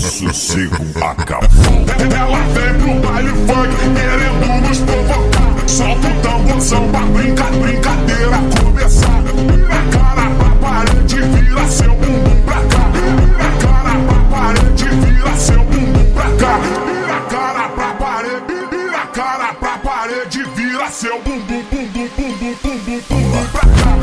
sossego acabou. Ela vem pro baile funk querendo nos provocar. Solta o tamborzão pra brincadeira começar. Vira a cara pra parede, vira seu bumbum pra cá. Vira a cara pra parede, vira seu bumbum pra cá. Vira a cara pra parede, vira a cara pra parede, vira seu bumbum, bumbum, bumbum, bumbum, bumbum pra cá.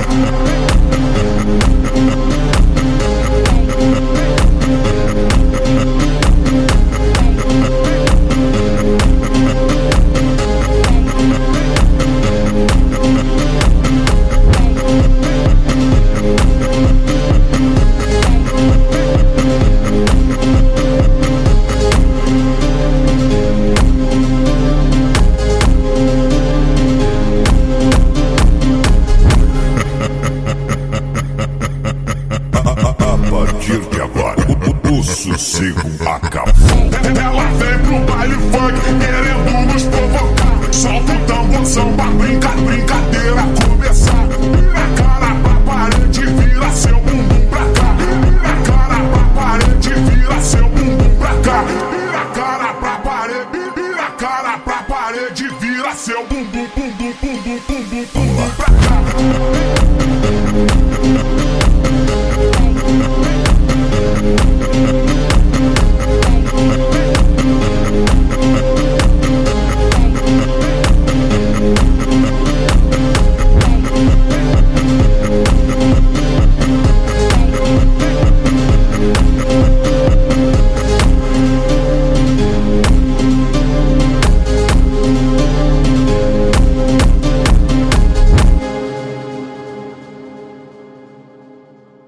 A partir de agora, o sossego acabou. Ela vem pro baile funk